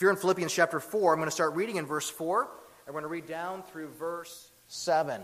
you're in Philippians chapter 4, I'm going to start reading in verse 4, and we're going to read down through verse 7.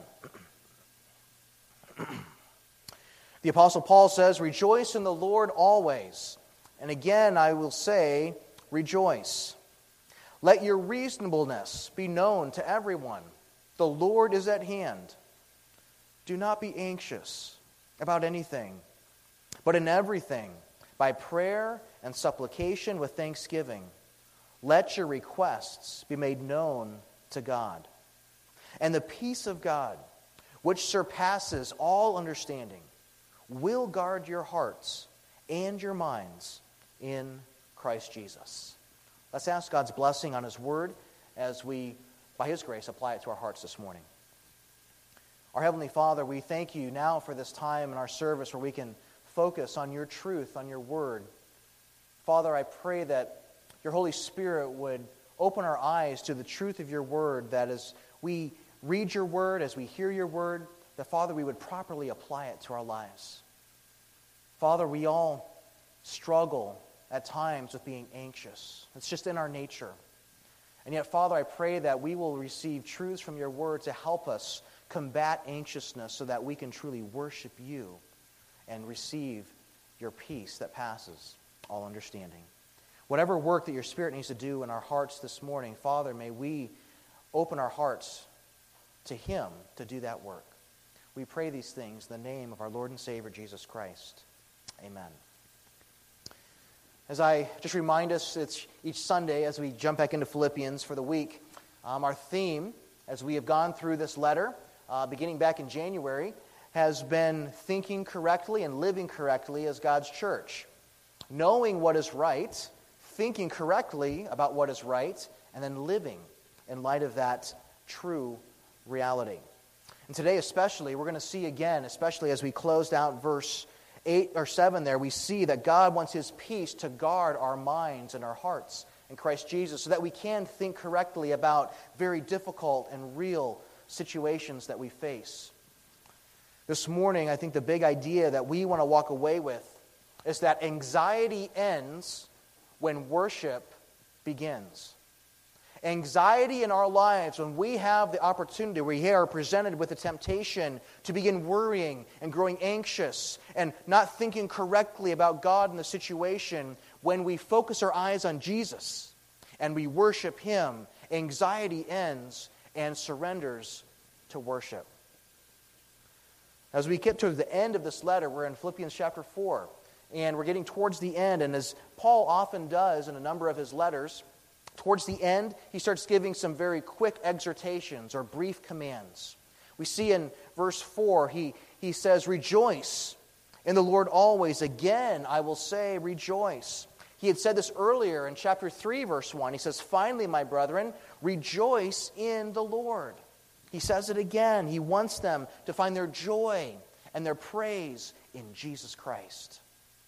The Apostle Paul says, "Rejoice in the Lord always. And again I will say, rejoice. Let your reasonableness be known to everyone. The Lord is at hand. Do not be anxious about anything, but in everything, by prayer and supplication with thanksgiving, let your requests be made known to God. And the peace of God, which surpasses all understanding, will guard your hearts and your minds in Christ Jesus." Let's ask God's blessing on His Word as we, by His grace, apply it to our hearts this morning. Our Heavenly Father, we thank You now for this time in our service where we can focus on Your truth, on Your Word. Father, I pray that Your Holy Spirit would open our eyes to the truth of Your Word, that as we read Your Word, as we hear Your Word, that, Father, we would properly apply it to our lives. Father, we all struggle at times with being anxious. It's just in our nature. And yet, Father, I pray that we will receive truths from Your Word to help us combat anxiousness so that we can truly worship You and receive Your peace that passes all understanding. Whatever work that Your Spirit needs to do in our hearts this morning, Father, may we open our hearts to Him to do that work. We pray these things in the name of our Lord and Savior, Jesus Christ. Amen. As I just remind us, it's each Sunday as we jump back into Philippians for the week, our theme, as we have gone through this letter, beginning back in January, has been thinking correctly and living correctly as God's church. Knowing what is right, thinking correctly about what is right, and then living in light of that true reality. And today especially, we're going to see again, especially as we closed out verse 8 or 7 there, we see that God wants His peace to guard our minds and our hearts in Christ Jesus so that we can think correctly about very difficult and real situations that we face. This morning, I think the big idea that we want to walk away with is that anxiety ends when worship begins. Anxiety in our lives, when we have the opportunity, we are presented with the temptation to begin worrying and growing anxious and not thinking correctly about God and the situation, when we focus our eyes on Jesus and we worship Him, anxiety ends and surrenders to worship. As we get to the end of this letter, we're in Philippians chapter 4, and we're getting towards the end, and as Paul often does in a number of his letters, towards the end, he starts giving some very quick exhortations or brief commands. We see in verse 4, he says, "Rejoice in the Lord always. Again, I will say, rejoice." He had said this earlier in chapter 3, verse 1. He says, "Finally, my brethren, rejoice in the Lord." He says it again. He wants them to find their joy and their praise in Jesus Christ.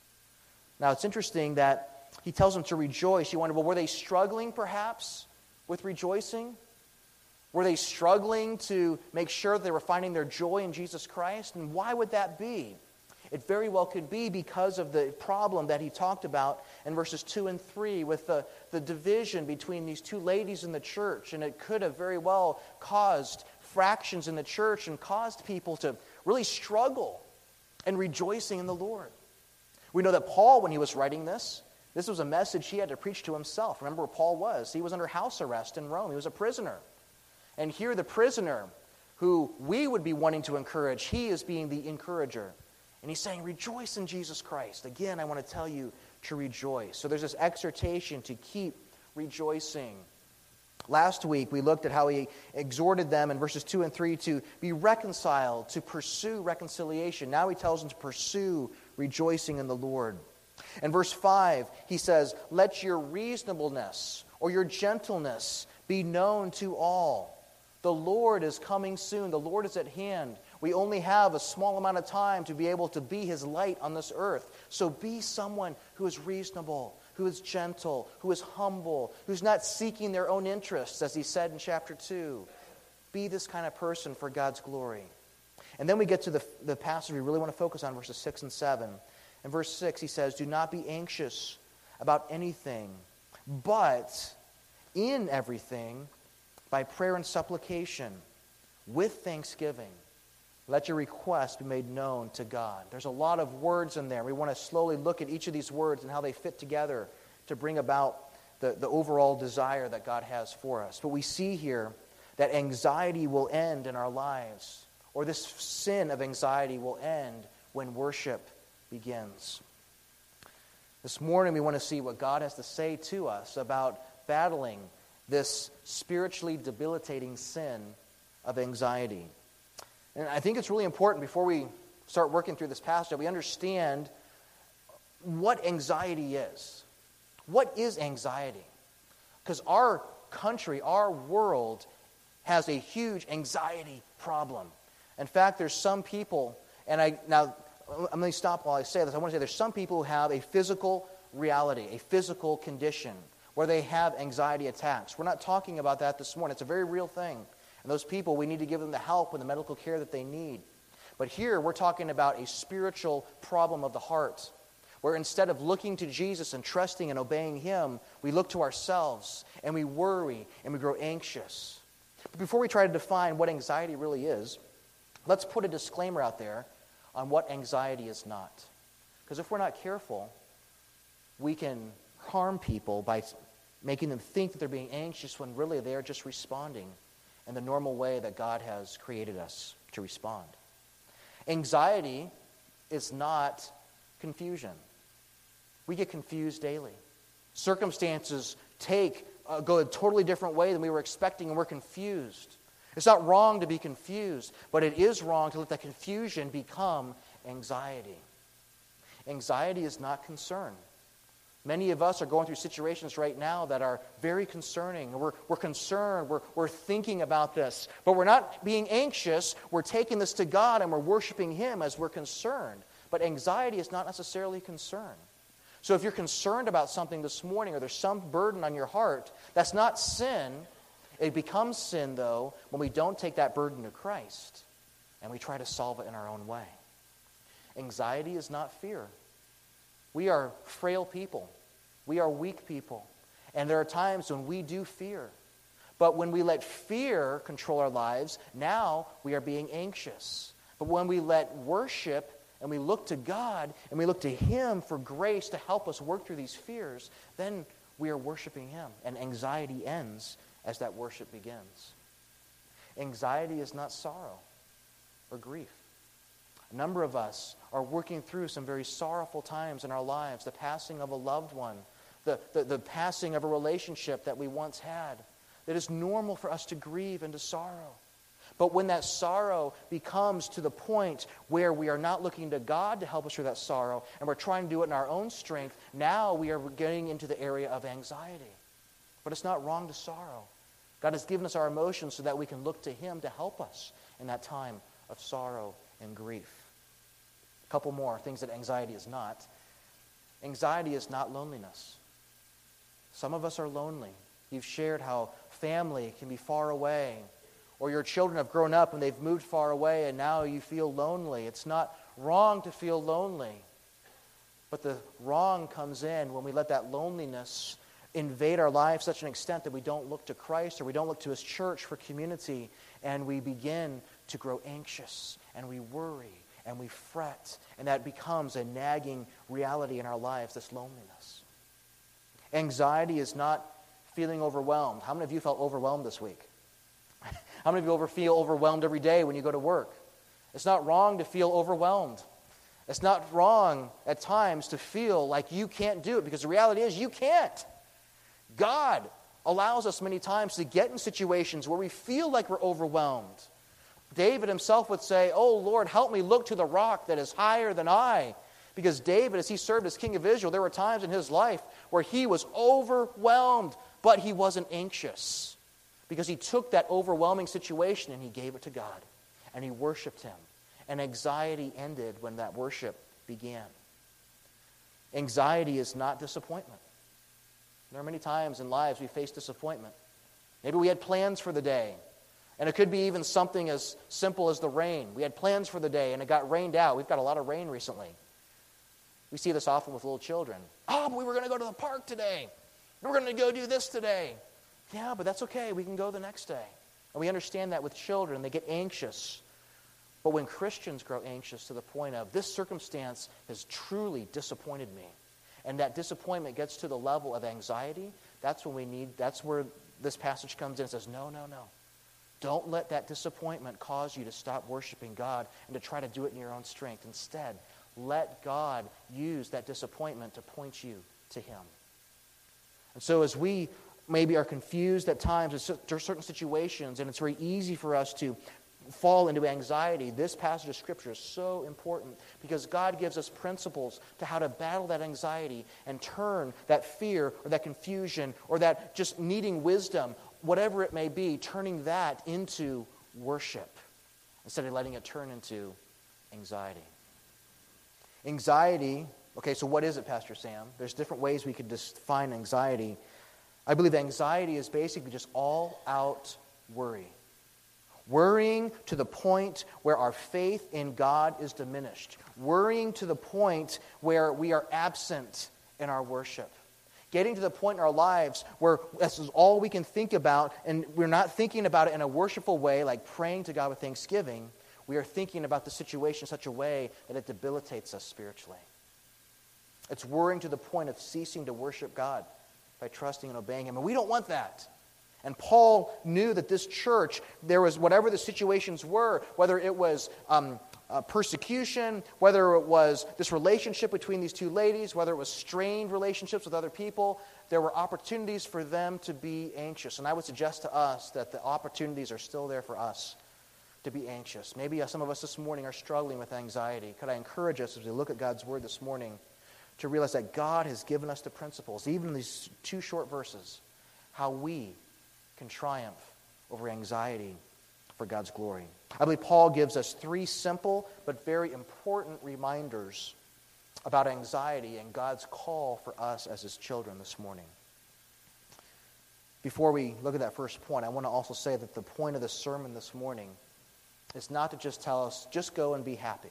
Now, it's interesting that he tells them to rejoice. You wonder, well, were they struggling perhaps with rejoicing? Were they struggling to make sure that they were finding their joy in Jesus Christ? And why would that be? It very well could be because of the problem that he talked about in verses 2 and 3 with the division between these two ladies in the church. And it could have very well caused fractions in the church and caused people to really struggle in rejoicing in the Lord. We know that Paul, when he was writing this was a message he had to preach to himself. Remember where Paul was. He was under house arrest in Rome. He was a prisoner. And here the prisoner, who we would be wanting to encourage, he is being the encourager. And he's saying, rejoice in Jesus Christ. Again, I want to tell you to rejoice. So there's this exhortation to keep rejoicing. Last week, we looked at how he exhorted them in verses 2 and 3 to be reconciled, to pursue reconciliation. Now he tells them to pursue rejoicing in the Lord. In verse 5, he says, let your reasonableness or your gentleness be known to all. The Lord is coming soon. The Lord is at hand. We only have a small amount of time to be able to be His light on this earth. So be someone who is reasonable, who is gentle, who is humble, who's not seeking their own interests, as he said in chapter 2. Be this kind of person for God's glory. And then we get to the passage we really want to focus on, verses 6 and 7. In verse 6, he says, do not be anxious about anything, but in everything, by prayer and supplication, with thanksgiving, let your requests be made known to God. There's a lot of words in there. We want to slowly look at each of these words and how they fit together to bring about the overall desire that God has for us. But we see here that anxiety will end in our lives, or this sin of anxiety will end when worship begins. This morning we want to see what God has to say to us about battling this spiritually debilitating sin of anxiety. And I think it's really important before we start working through this passage that we understand what anxiety is. What is anxiety? Because our country, our world, has a huge anxiety problem. In fact, there's some people, now I'm going to stop while I say this. I want to say there's some people who have a physical reality, a physical condition, where they have anxiety attacks. We're not talking about that this morning. It's a very real thing. And those people, we need to give them the help and the medical care that they need. But here, we're talking about a spiritual problem of the heart, where instead of looking to Jesus and trusting and obeying Him, we look to ourselves, and we worry, and we grow anxious. But before we try to define what anxiety really is, let's put a disclaimer out there on what anxiety is not. Because if we're not careful, we can harm people by making them think that they're being anxious when really they're just responding in the normal way that God has created us to respond. Anxiety is not confusion. We get confused daily. Circumstances go a totally different way than we were expecting, and we're confused. It's not wrong to be confused, but it is wrong to let that confusion become anxiety. Anxiety is not concern. Many of us are going through situations right now that are very concerning. We're concerned. We're thinking about this. But we're not being anxious. We're taking this to God and we're worshiping Him as we're concerned. But anxiety is not necessarily concern. So if you're concerned about something this morning or there's some burden on your heart, that's not sin. It becomes sin, though, when we don't take that burden to Christ and we try to solve it in our own way. Anxiety is not fear. We are frail people. We are weak people. And there are times when we do fear. But when we let fear control our lives, now we are being anxious. But when we let worship and we look to God and we look to Him for grace to help us work through these fears, then we are worshiping Him. And anxiety ends as that worship begins. Anxiety is not sorrow or grief. A number of us are working through some very sorrowful times in our lives, the passing of a loved one, the passing of a relationship that we once had. It is normal for us to grieve and to sorrow. But when that sorrow becomes to the point where we are not looking to God to help us through that sorrow, and we're trying to do it in our own strength, now we are getting into the area of anxiety. But it's not wrong to sorrow. God has given us our emotions so that we can look to Him to help us in that time of sorrow and grief. A couple more things that anxiety is not. Anxiety is not loneliness. Some of us are lonely. You've shared how family can be far away, or your children have grown up and they've moved far away and now you feel lonely. It's not wrong to feel lonely, but the wrong comes in when we let that loneliness invade our lives to such an extent that we don't look to Christ or we don't look to His church for community, and we begin to grow anxious and we worry and we fret, and that becomes a nagging reality in our lives, this loneliness. Anxiety is not feeling overwhelmed. How many of you felt overwhelmed this week? How many of you feel overwhelmed every day when you go to work? It's not wrong to feel overwhelmed. It's not wrong at times to feel like you can't do it, because the reality is you can't. God allows us many times to get in situations where we feel like we're overwhelmed. David himself would say, "Oh Lord, help me look to the rock that is higher than I." Because David, as he served as king of Israel, there were times in his life where he was overwhelmed, but he wasn't anxious. Because he took that overwhelming situation and he gave it to God. And he worshiped Him. And anxiety ended when that worship began. Anxiety is not disappointment. There are many times in lives we face disappointment. Maybe we had plans for the day. And it could be even something as simple as the rain. We had plans for the day and it got rained out. We've got a lot of rain recently. We see this often with little children. "Oh, but we were going to go to the park today. We're going to go do this today." Yeah, but that's okay. We can go the next day. And we understand that with children. They get anxious. But when Christians grow anxious to the point of, this circumstance has truly disappointed me, and that disappointment gets to the level of anxiety, that's where this passage comes in and says, no. Don't let that disappointment cause you to stop worshiping God and to try to do it in your own strength. Instead, let God use that disappointment to point you to Him. And so as we maybe are confused at times, there are certain situations, and it's very easy for us to fall into anxiety, this passage of Scripture is so important because God gives us principles to how to battle that anxiety and turn that fear or that confusion or that just needing wisdom, whatever it may be, turning that into worship instead of letting it turn into anxiety. Anxiety, okay, so what is it, Pastor Sam? There's different ways we could define anxiety. I believe anxiety is basically just all-out worry. Worrying to the point where our faith in God is diminished. Worrying to the point where we are absent in our worship. Getting to the point in our lives where this is all we can think about, and we're not thinking about it in a worshipful way, like praying to God with thanksgiving. We are thinking about the situation in such a way that it debilitates us spiritually. It's worrying to the point of ceasing to worship God by trusting and obeying Him. And we don't want that. And Paul knew that this church, there was whatever the situations were, whether it was persecution, whether it was this relationship between these two ladies, whether it was strained relationships with other people, there were opportunities for them to be anxious. And I would suggest to us that the opportunities are still there for us to be anxious. Maybe some of us this morning are struggling with anxiety. Could I encourage us as we look at God's Word this morning to realize that God has given us the principles, even in these 2 short verses, how we can triumph over anxiety for God's glory. I believe Paul gives us 3 simple but very important reminders about anxiety and God's call for us as His children this morning. Before we look at that first point, I want to also say that the point of the sermon this morning is not to just tell us, just go and be happy.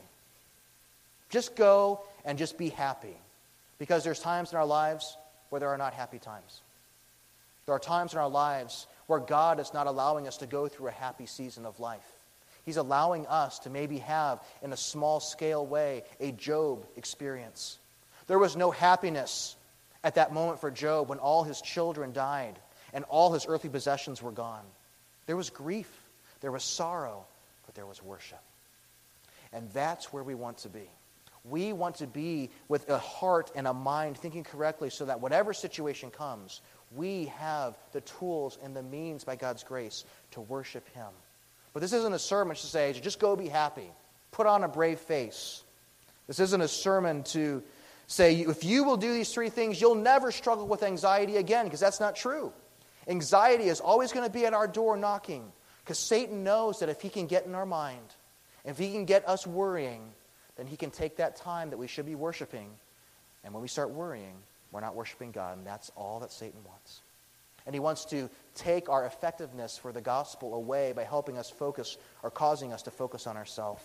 Just go and just be happy. Because there's times in our lives where there are not happy times. There are times in our lives where God is not allowing us to go through a happy season of life. He's allowing us to maybe have, in a small scale way, a Job experience. There was no happiness at that moment for Job when all his children died and all his earthly possessions were gone. There was grief, there was sorrow, but there was worship. And that's where we want to be. We want to be with a heart and a mind thinking correctly so that whatever situation comes, we have the tools and the means by God's grace to worship Him. But this isn't a sermon to say, just go be happy. Put on a brave face. This isn't a sermon to say, if you will do these 3 things, you'll never struggle with anxiety again, because that's not true. Anxiety is always going to be at our door knocking, because Satan knows that if he can get in our mind, if he can get us worrying, then he can take that time that we should be worshiping, and when we start worrying, we're not worshiping God, and that's all that Satan wants. And he wants to take our effectiveness for the gospel away by helping us focus or causing us to focus on ourselves.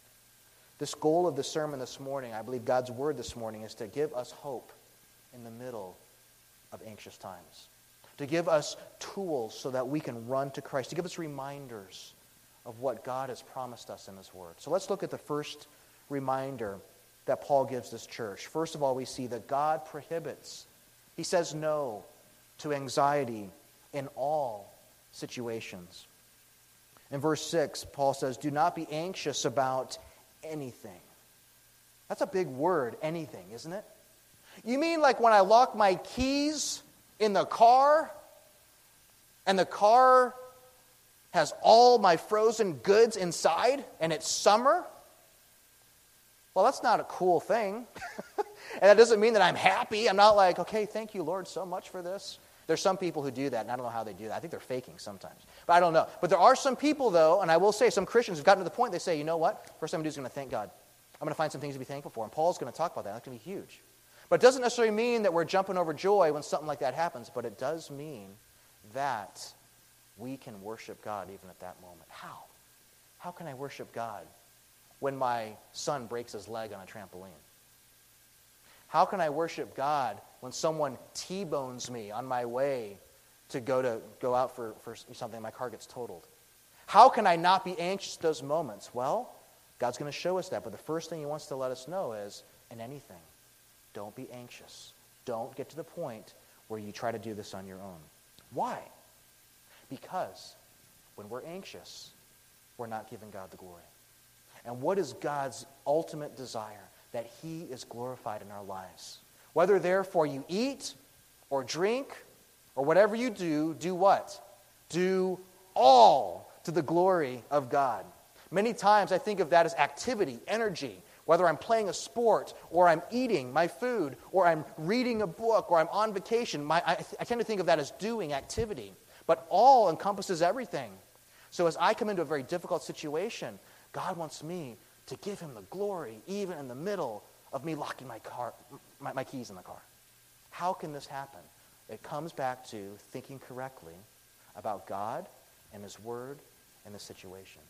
This goal of the sermon this morning, I believe God's word this morning, is to give us hope in the middle of anxious times. To give us tools so that we can run to Christ. To give us reminders of what God has promised us in His word. So let's look at the first reminder that Paul gives this church. First of all, we see that God prohibits, He says no to anxiety in all situations. In verse 6, Paul says, do not be anxious about anything. That's a big word, anything, isn't it? You mean like when I lock my keys in the car and the car has all my frozen goods inside and it's summer? Well, that's not a cool thing. And that doesn't mean that I'm happy. I'm not like, okay, thank you, Lord, so much for this. There's some people who do that, and I don't know how they do that. I think they're faking sometimes. But I don't know. But there are some people, though, and I will say some Christians have gotten to the point they say, you know what? First thing I'm going to do is going to thank God. I'm going to find some things to be thankful for. And Paul's going to talk about that. That's going to be huge. But it doesn't necessarily mean that we're jumping over joy when something like that happens. But it does mean that we can worship God even at that moment. How? How can I worship God when my son breaks his leg on a trampoline? How can I worship God when someone T-bones me on my way to go out for something, my car gets totaled. How can I not be anxious at those moments? Well, God's going to show us that, but the first thing he wants to let us know is, in anything, don't be anxious. Don't get to the point where you try to do this on your own. Why? Because when we're anxious, we're not giving God the glory. And what is God's ultimate desire? That he is glorified in our lives. Whether therefore you eat or drink or whatever you do what? Do all to the glory of God. Many times I think of that as activity, energy. Whether I'm playing a sport, or I'm eating my food, or I'm reading a book, or I'm on vacation, I tend to think of that as doing activity. But all encompasses everything. So as I come into a very difficult situation, God wants me to give him the glory, even in the middle of me locking my keys in the car. How can this happen? It comes back to thinking correctly about God and his word and the situation.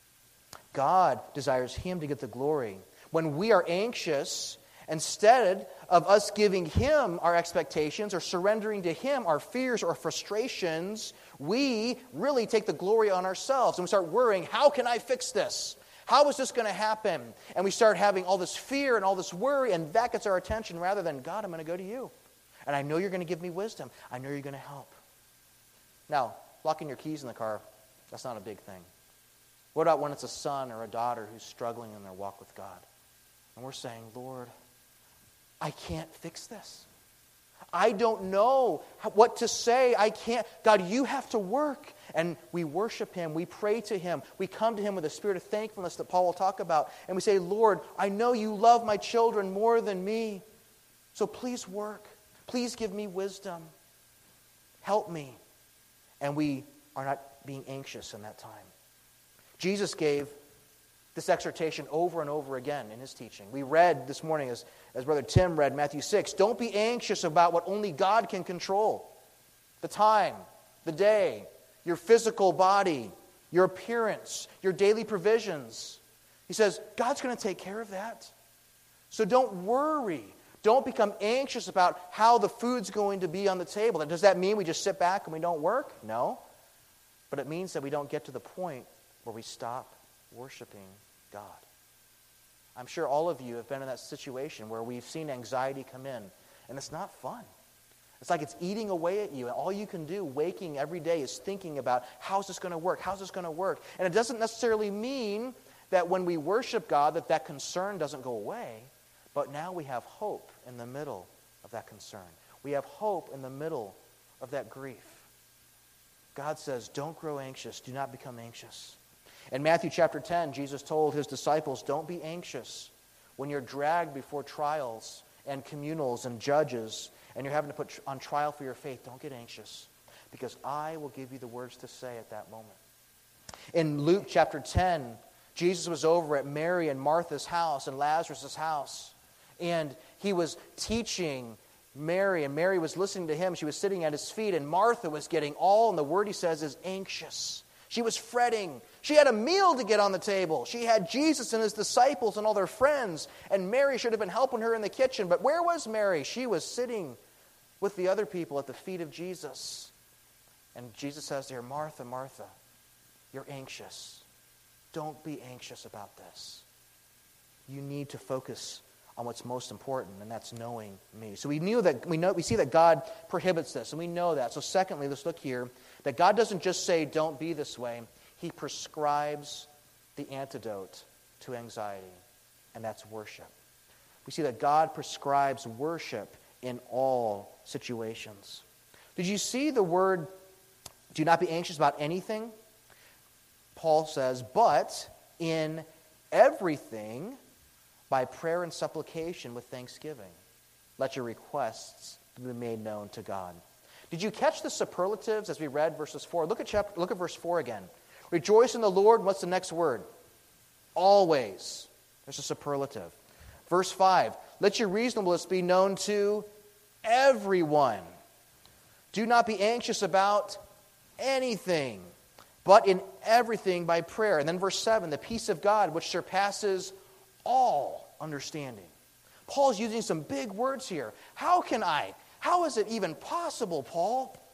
God desires him to get the glory. When we are anxious, instead of us giving him our expectations or surrendering to him our fears or frustrations, we really take the glory on ourselves and we start worrying, how can I fix this? How is this going to happen? And we start having all this fear and all this worry, and that gets our attention rather than, God, I'm going to go to you. And I know you're going to give me wisdom. I know you're going to help. Now, locking your keys in the car, that's not a big thing. What about when it's a son or a daughter who's struggling in their walk with God? And we're saying, Lord, I can't fix this. I don't know what to say. I can't. God, you have to work. And we worship him. We pray to him. We come to him with a spirit of thankfulness that Paul will talk about. And we say, Lord, I know you love my children more than me. So please work. Please give me wisdom. Help me. And we are not being anxious in that time. Jesus gave this exhortation over and over again in his teaching. We read this morning, as Brother Tim read, Matthew 6, don't be anxious about what only God can control. The time, the day, your physical body, your appearance, your daily provisions. He says, God's going to take care of that. So don't worry. Don't become anxious about how the food's going to be on the table. Does that mean we just sit back and we don't work? No. But it means that we don't get to the point where we stop worshiping God. I'm sure all of you have been in that situation where we've seen anxiety come in, and it's not fun. It's like it's eating away at you, and all you can do waking every day is thinking about, how's this going to work? How's this going to work? And it doesn't necessarily mean that when we worship God that concern doesn't go away, but now we have hope in the middle of that concern. We have hope in the middle of that grief. God says, don't grow anxious. Do not become anxious. In Matthew chapter 10, Jesus told his disciples, don't be anxious when you're dragged before trials and communals and judges, and you're having to put on trial for your faith. Don't get anxious, because I will give you the words to say at that moment. In Luke chapter 10, Jesus was over at Mary and Martha's house and Lazarus' house, and he was teaching Mary, and Mary was listening to him. She was sitting at his feet, and Martha was getting all, and the word he says is anxious. She was fretting. She had a meal to get on the table. She had Jesus and his disciples and all their friends, and Mary should have been helping her in the kitchen. But where was Mary? She was sitting with the other people at the feet of Jesus. And Jesus says to her, Martha, Martha, you're anxious. Don't be anxious about this. You need to focus on what's most important, and that's knowing me. So we see that God prohibits this, and we know that. So secondly, let's look here, that God doesn't just say, don't be this way. He prescribes the antidote to anxiety, and that's worship. We see that God prescribes worship in all situations. Did you see the word, do not be anxious about anything? Paul says, but in everything, by prayer and supplication with thanksgiving, let your requests be made known to God. Did you catch the superlatives as we read verses 4? Look at verse 4 again. Rejoice in the Lord. What's the next word? Always. There's a superlative. Verse 5. Let your reasonableness be known to everyone. Do not be anxious about anything, but in everything by prayer. And then verse 7. The peace of God, which surpasses all understanding. Paul's using some big words here. How is it even possible, Paul,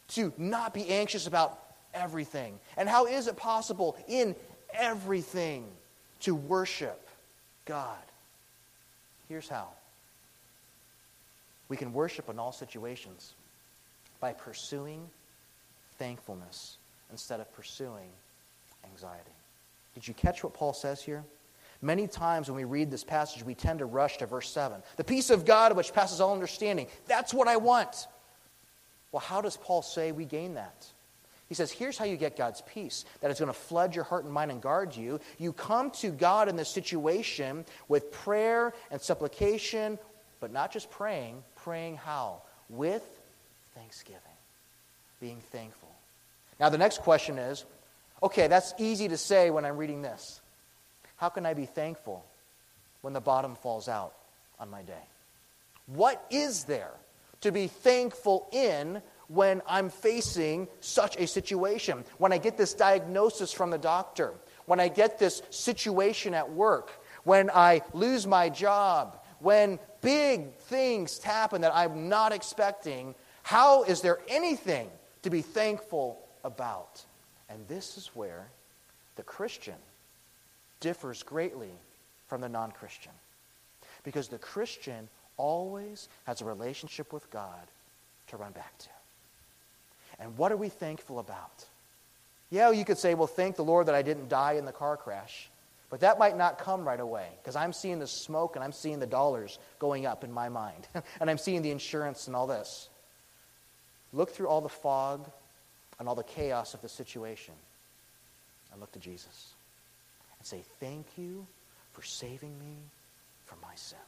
to not be anxious about everything? And how is it possible in everything to worship God? Here's how. We can worship in all situations by pursuing thankfulness instead of pursuing anxiety. Did you catch what Paul says here? Many times when we read this passage, we tend to rush to verse 7. The peace of God which passes all understanding. That's what I want. Well, how does Paul say we gain that? He says, here's how you get God's peace, that is going to flood your heart and mind and guard you. You come to God in this situation with prayer and supplication, but not just praying. Praying how? With thanksgiving. Being thankful. Now the next question is, okay, that's easy to say when I'm reading this. How can I be thankful when the bottom falls out on my day? What is there to be thankful in when I'm facing such a situation? When I get this diagnosis from the doctor, when I get this situation at work, when I lose my job, when big things happen that I'm not expecting, how is there anything to be thankful about? And this is where the Christian differs greatly from the non-Christian. Because the Christian always has a relationship with God to run back to. And what are we thankful about? Yeah, you could say, well, thank the Lord that I didn't die in the car crash. But that might not come right away, because I'm seeing the smoke and I'm seeing the dollars going up in my mind. And I'm seeing the insurance and all this. Look through all the fog and all the chaos of the situation and look to Jesus. And say, thank you for saving me from my sin.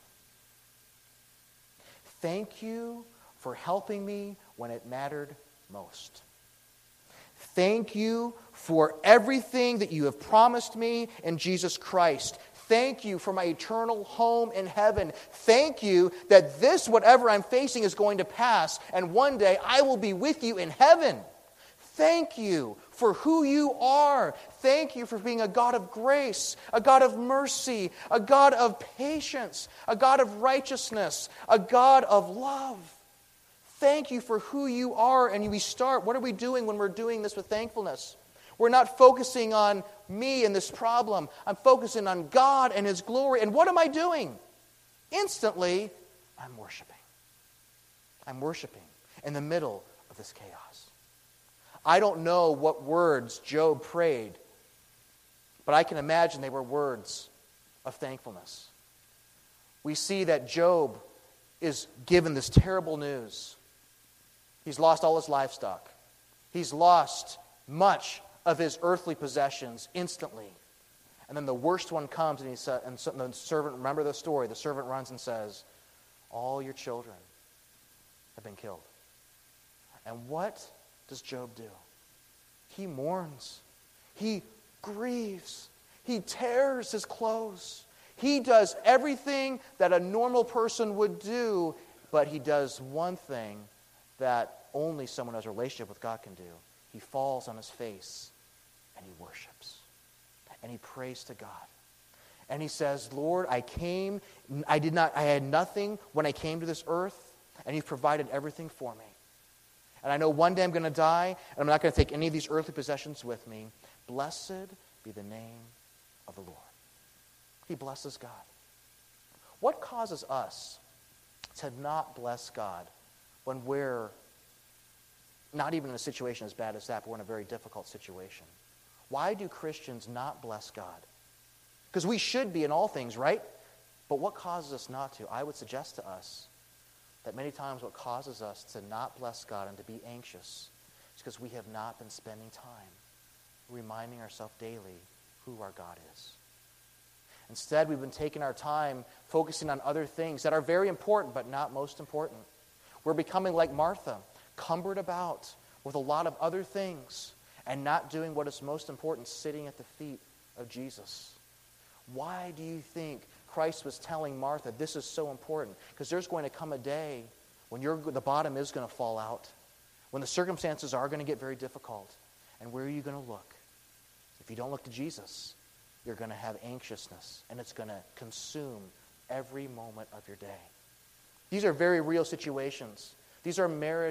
Thank you for helping me when it mattered most. Thank you for everything that you have promised me in Jesus Christ. Thank you for my eternal home in heaven. Thank you that this, whatever I'm facing, is going to pass, and one day I will be with you in heaven. Thank you for who you are. Thank you for being a God of grace, a God of mercy, a God of patience, a God of righteousness, a God of love. Thank you for who you are. And we start, what are we doing when we're doing this with thankfulness? We're not focusing on me and this problem. I'm focusing on God and His glory. And what am I doing? Instantly, I'm worshiping. I'm worshiping in the middle of this chaos. I don't know what words Job prayed, but I can imagine they were words of thankfulness. We see that Job is given this terrible news. He's lost all his livestock. He's lost much of his earthly possessions instantly. And then the worst one comes, and the servant, remember the story, the servant runs and says, all your children have been killed. And what does Job do? He mourns. He grieves. He tears his clothes. He does everything that a normal person would do, but he does one thing that only someone who has a relationship with God can do. He falls on his face and he worships. And he prays to God. And he says, Lord, I had nothing when I came to this earth, and you've provided everything for me. And I know one day I'm going to die, and I'm not going to take any of these earthly possessions with me. Blessed be the name of the Lord. He blesses God. What causes us to not bless God when we're not even in a situation as bad as that, but we're in a very difficult situation? Why do Christians not bless God? Because we should be in all things, right? But what causes us not to? I would suggest to us that many times what causes us to not bless God and to be anxious is because we have not been spending time reminding ourselves daily who our God is. Instead, we've been taking our time focusing on other things that are very important but not most important. We're becoming like Martha, cumbered about with a lot of other things and not doing what is most important, sitting at the feet of Jesus. Why do you think Christ was telling Martha this is so important? Because there's going to come a day when the bottom is going to fall out, when the circumstances are going to get very difficult. And where are you going to look? If you don't look to Jesus, you're going to have anxiousness, and it's going to consume every moment of your day. These are very real situations. These are marriage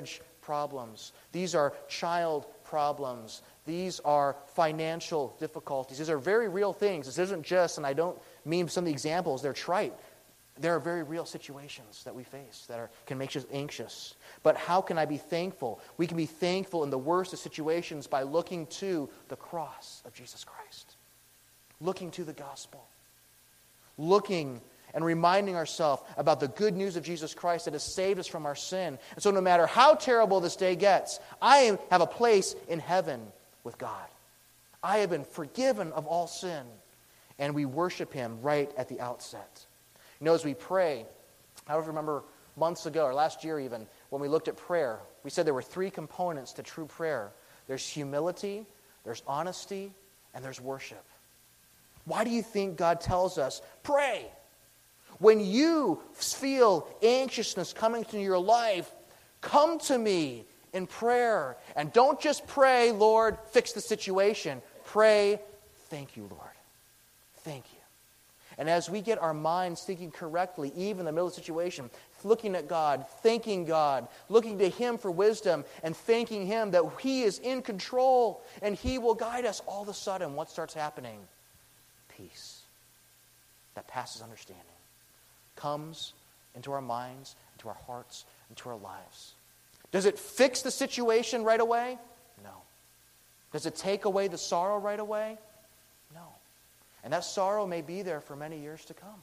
problems. These are child problems. These are financial difficulties. These are very real things. This isn't just, and I don't mean some of the examples, they're trite. There are very real situations that we face that can make us anxious. But how can I be thankful? We can be thankful in the worst of situations by looking to the cross of Jesus Christ. Looking to the gospel. Looking and reminding ourselves about the good news of Jesus Christ that has saved us from our sin. And so no matter how terrible this day gets, I have a place in heaven with God. I have been forgiven of all sin. And we worship Him right at the outset. You know, as we pray, I remember months ago, or last year even, when we looked at prayer, we said there were 3 components to true prayer. There's humility, there's honesty, and there's worship. Why do you think God tells us, pray? When you feel anxiousness coming into your life, come to me in prayer. And don't just pray, Lord, fix the situation. Pray, thank you, Lord. Thank you. And as we get our minds thinking correctly, even in the middle of the situation, looking at God, thanking God, looking to Him for wisdom, and thanking Him that He is in control and He will guide us, all of a sudden, what starts happening? Peace that passes understanding comes into our minds, into our hearts, into our lives. Does it fix the situation right away? No. Does it take away the sorrow right away? No. And that sorrow may be there for many years to come.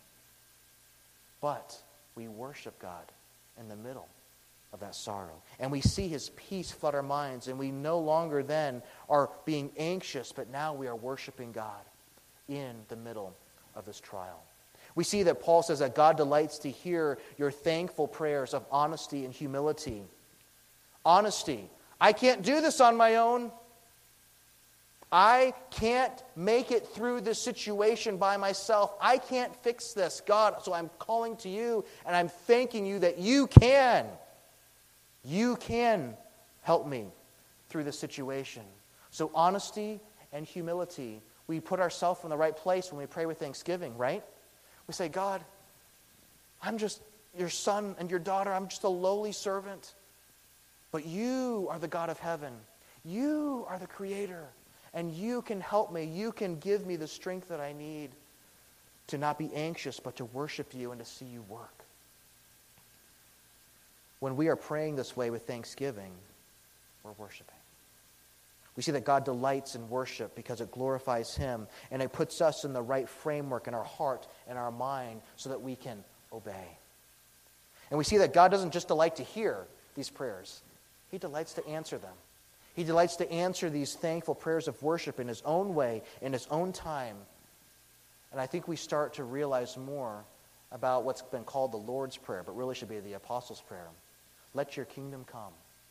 But we worship God in the middle of that sorrow. And we see His peace flood our minds, and we no longer then are being anxious, but now we are worshiping God in the middle of this trial. We see that Paul says that God delights to hear your thankful prayers of honesty and humility. Honesty. I can't do this on my own. I can't make it through this situation by myself. I can't fix this, God. So I'm calling to you and I'm thanking you that you can. You can help me through this situation. So honesty and humility. We put ourselves in the right place when we pray with thanksgiving, right? We say, God, I'm just your son and your daughter. I'm just a lowly servant. But you are the God of heaven. You are the Creator. And you can help me. You can give me the strength that I need to not be anxious, but to worship you and to see you work. When we are praying this way with thanksgiving, we're worshiping. We see that God delights in worship because it glorifies Him, and it puts us in the right framework in our heart and our mind so that we can obey. And we see that God doesn't just delight to hear these prayers. He delights to answer them. He delights to answer these thankful prayers of worship in His own way, in His own time. And I think we start to realize more about what's been called the Lord's Prayer, but really should be the Apostles' Prayer. Let your kingdom come.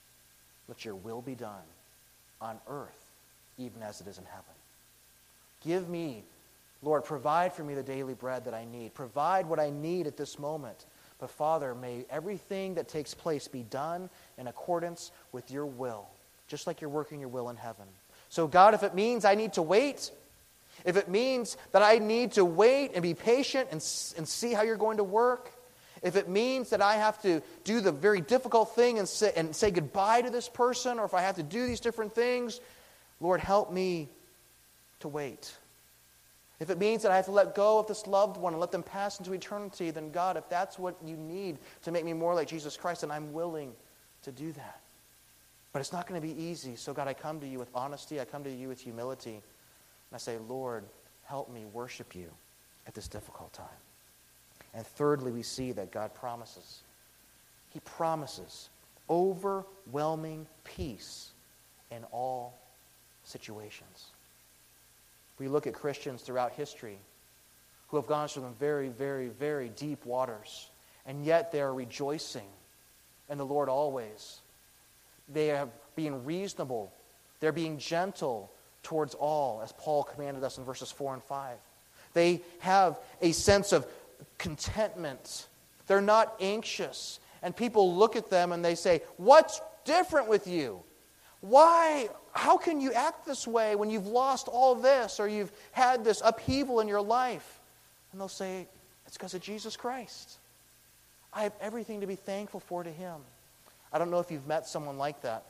Let your will be done on earth, even as it is in heaven. Give me, Lord, provide for me the daily bread that I need. Provide what I need at this moment. But Father, may everything that takes place be done in accordance with your will, just like you're working your will in heaven. So God, if it means I need to wait, if it means that I need to wait and be patient and see how you're going to work, if it means that I have to do the very difficult thing and say goodbye to this person, or if I have to do these different things, Lord, help me to wait. If it means that I have to let go of this loved one and let them pass into eternity, then God, if that's what you need to make me more like Jesus Christ, then I'm willing to do that. But it's not going to be easy. So God, I come to you with honesty. I come to you with humility. And I say, Lord, help me worship you at this difficult time. And thirdly, we see that God promises. He promises overwhelming peace in all situations. We look at Christians throughout history who have gone through some very, very, very deep waters, and yet they are rejoicing in the Lord always. They are being reasonable. They're being gentle towards all, as Paul commanded us in verses 4 and 5. They have a sense of contentment. They're not anxious. And people look at them and they say, what's different with you? Why? How can you act this way when you've lost all this or you've had this upheaval in your life? And they'll say, it's because of Jesus Christ. I have everything to be thankful for to Him. I don't know if you've met someone like that,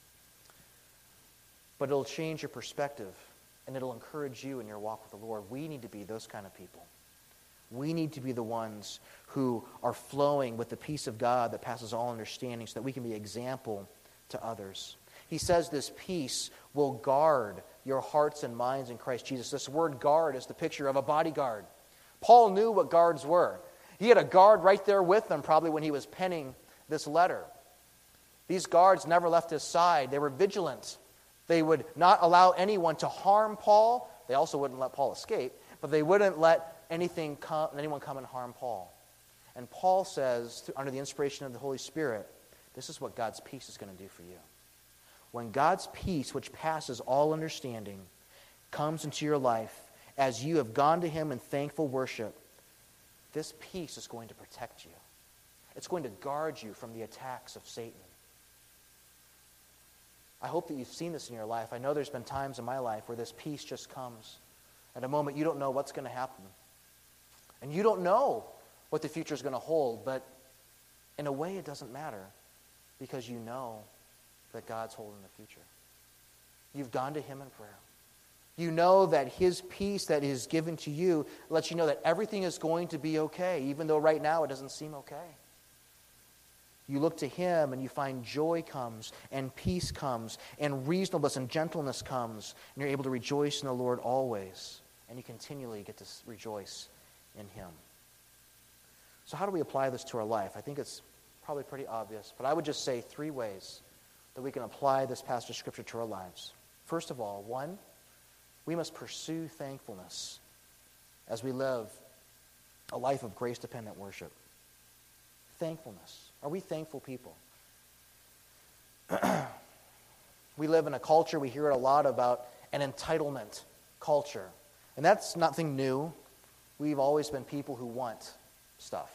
but it'll change your perspective, and it'll encourage you in your walk with the Lord. We need to be those kind of people. We need to be the ones who are flowing with the peace of God that passes all understanding so that we can be example to others. He says this peace will guard your hearts and minds in Christ Jesus. This word guard is the picture of a bodyguard. Paul knew what guards were. He had a guard right there with him probably when he was penning this letter. These guards never left his side. They were vigilant. They would not allow anyone to harm Paul. They also wouldn't let Paul escape, but they wouldn't let anyone come and harm Paul. And Paul says, under the inspiration of the Holy Spirit, this is what God's peace is going to do for you. When God's peace, which passes all understanding, comes into your life as you have gone to Him in thankful worship, this peace is going to protect you. It's going to guard you from the attacks of Satan. I hope that you've seen this in your life. I know there's been times in my life where this peace just comes. At a moment you don't know what's going to happen. And you don't know what the future is going to hold, but in a way it doesn't matter because you know that God's holding the future. You've gone to Him in prayer. You know that His peace that is given to you lets you know that everything is going to be okay, even though right now it doesn't seem okay. You look to Him and you find joy comes and peace comes and reasonableness and gentleness comes, and you're able to rejoice in the Lord always, and you continually get to rejoice in Him. So how do we apply this to our life? I think it's probably pretty obvious, but I would just say 3 ways that we can apply this passage of Scripture to our lives. First of all, 1, we must pursue thankfulness as we live a life of grace-dependent worship. Thankfulness. Are we thankful people? We live in a culture, we hear it a lot about an entitlement culture. And that's nothing new. We've always been people who want stuff.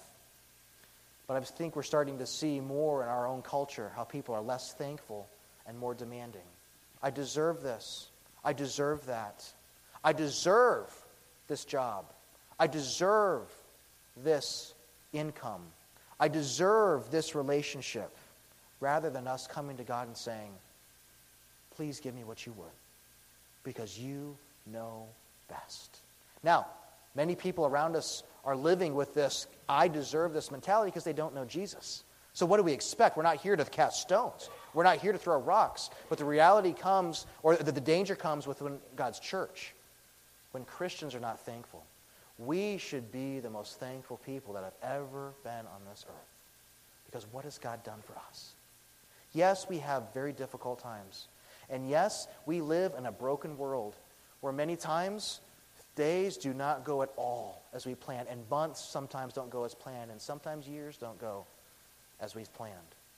But I think we're starting to see more in our own culture how people are less thankful and more demanding. I deserve this. I deserve that. I deserve this job. I deserve this income. I deserve this relationship. Rather than us coming to God and saying, please give me what you would, because you know best. Now, many people around us are living with this, I deserve this mentality because they don't know Jesus. So what do we expect? We're not here to cast stones. We're not here to throw rocks. But the reality comes, or the danger comes within God's church. When Christians are not thankful. We should be the most thankful people that have ever been on this earth. Because what has God done for us? Yes, we have very difficult times. And yes, we live in a broken world where many times days do not go at all as we planned. And months sometimes don't go as planned. And sometimes years don't go as we've planned.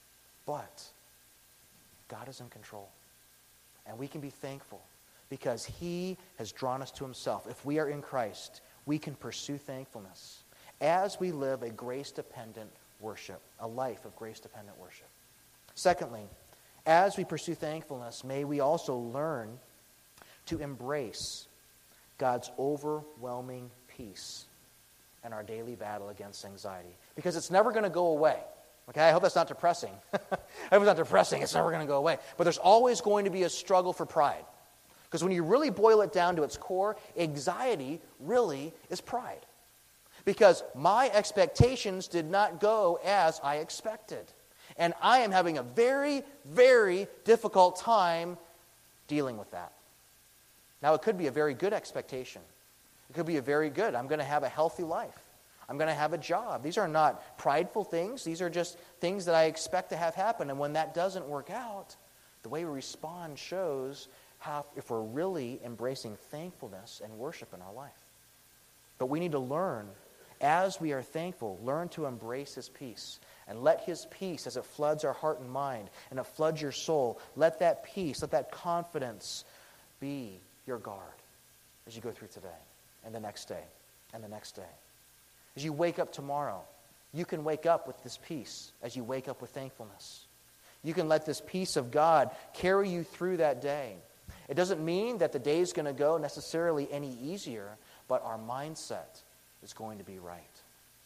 But God is in control. And we can be thankful because He has drawn us to Himself. If we are in Christ, we can pursue thankfulness as we live a grace-dependent worship, a life of grace-dependent worship. Secondly, as we pursue thankfulness, may we also learn to embrace God's overwhelming peace in our daily battle against anxiety. Because it's never going to go away. Okay, I hope that's not depressing. I hope it's not depressing. It's never going to go away. But there's always going to be a struggle for pride. Because when you really boil it down to its core, anxiety really is pride. Because my expectations did not go as I expected. And I am having a very, very difficult time dealing with that. Now, it could be a very good expectation. It could be a very good, I'm going to have a healthy life. I'm going to have a job. These are not prideful things. These are just things that I expect to have happen. And when that doesn't work out, the way we respond shows how, if we're really embracing thankfulness and worship in our life. But we need to learn, as we are thankful, learn to embrace His peace. And let His peace, as it floods our heart and mind, and it floods your soul, let that peace, let that confidence be your guard as you go through today, and the next day, and the next day. As you wake up tomorrow, you can wake up with this peace as you wake up with thankfulness. You can let this peace of God carry you through that day. It doesn't mean that the day is going to go necessarily any easier, but our mindset is going to be right.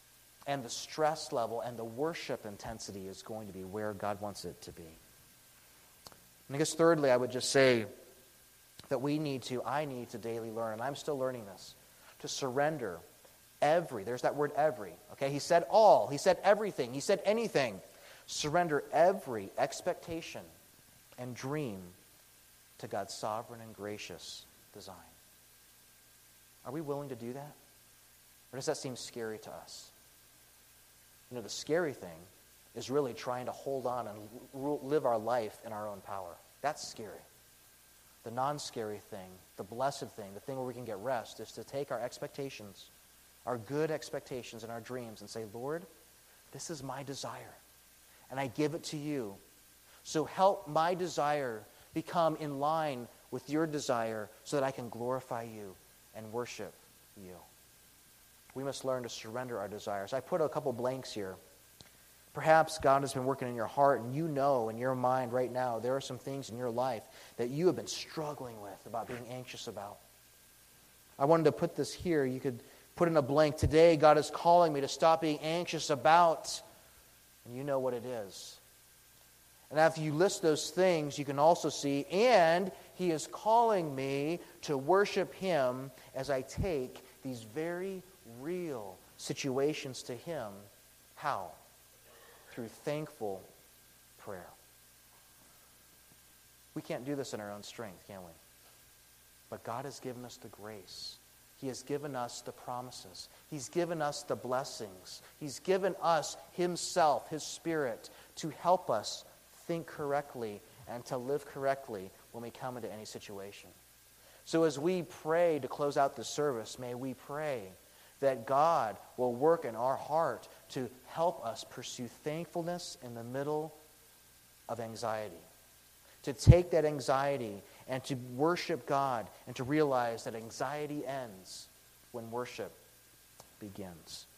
and the stress level and the worship intensity is going to be where God wants it to be. And I guess thirdly, I would just say that I need to daily learn, and I'm still learning this, to surrender there's that word every, okay? He said all, he said everything, he said anything. Surrender every expectation and dream to God's sovereign and gracious design. Are we willing to do that? Or does that seem scary to us? The scary thing is really trying to hold on and live our life in our own power. That's scary. The non-scary thing, the blessed thing, the thing where we can get rest, is to take our expectations, our good expectations and our dreams, and say, Lord, this is my desire, and I give it to you. So help my desire become in line with your desire so that I can glorify you and worship you. We must learn to surrender our desires. I put a couple blanks here. Perhaps God has been working in your heart, and you know in your mind right now there are some things in your life that you have been struggling with, about being anxious about. I wanted to put this here. You could put in a blank. Today, God is calling me to stop being anxious about, and you know what it is. And after you list those things, you can also see, and He is calling me to worship Him as I take these very real situations to Him. How? Through thankful prayer. We can't do this in our own strength, can we? But God has given us the grace. He has given us the promises. He's given us the blessings. He's given us Himself, His Spirit, to help us think correctly and to live correctly when we come into any situation. So as we pray to close out the service, may we pray that God will work in our heart to help us pursue thankfulness in the middle of anxiety. To take that anxiety and to worship God and to realize that anxiety ends when worship begins.